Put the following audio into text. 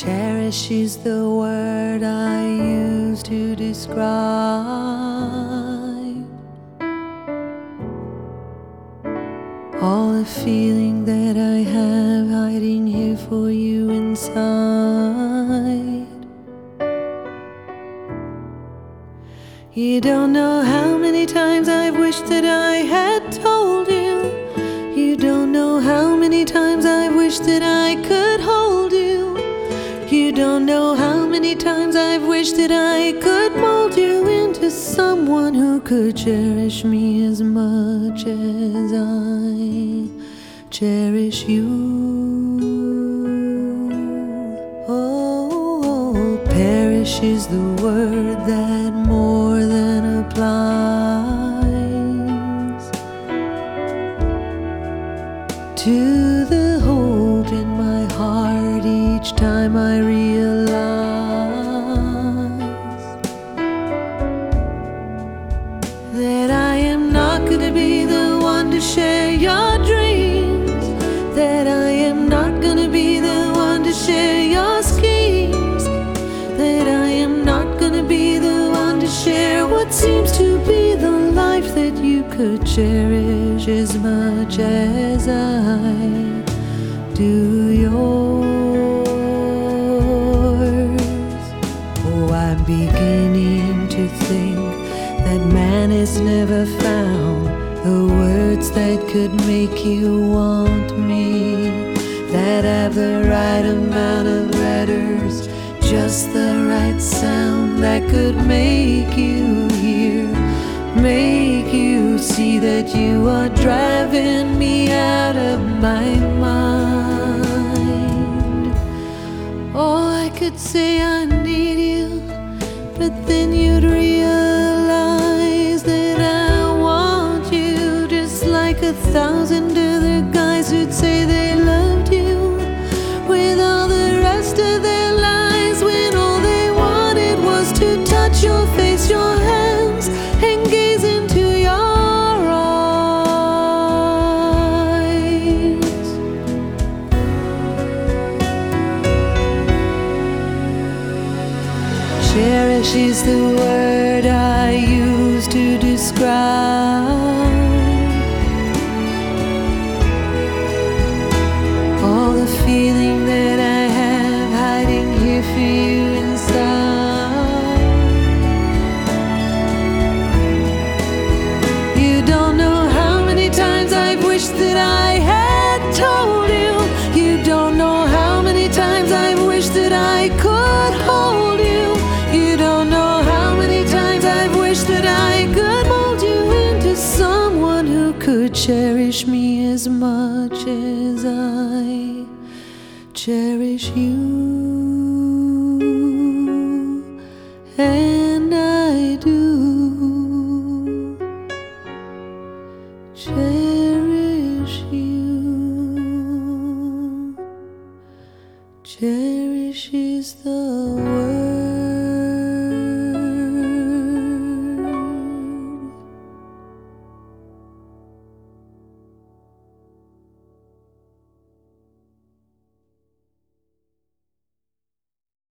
Cherish is the word I use to describe all the feeling that I have hiding here for you inside. You don't know how many times I've wished that I had told you. You don't know how many times I've wished that I could hold you. You don't know how many times I've wished that I could mold you into someone who could cherish me as much as I cherish you. Oh, perish is the word that more than applies to the hope in my heart each time I realize that I am not gonna be the one to share your dreams, that I am not gonna be the one to share your schemes, that I am not gonna be the one to share what seems to be the life that you could cherish as much as I do yours. Oh, I'm beginning to think that man has never found the words that could make you want me, that have the right amount of letters, just the right sound that could make you hear, make you see that you are driving me out of my mind. Oh, I could say I need you, but then you'd realize that I want you, just like 1,000 other guys who'd say they loved you with all the rest of their lives, when all they wanted was to touch your face, your hands, and gaze into your eyes. Cherish is the word I use to describe all the feeling that I have hiding here for you inside. You don't know how many times I've wished that I had told you. You don't know how many times I've wished that I could hold you. You don't know how many times I've wished that I could mold you into someone who could cherish me as much as I cherish you.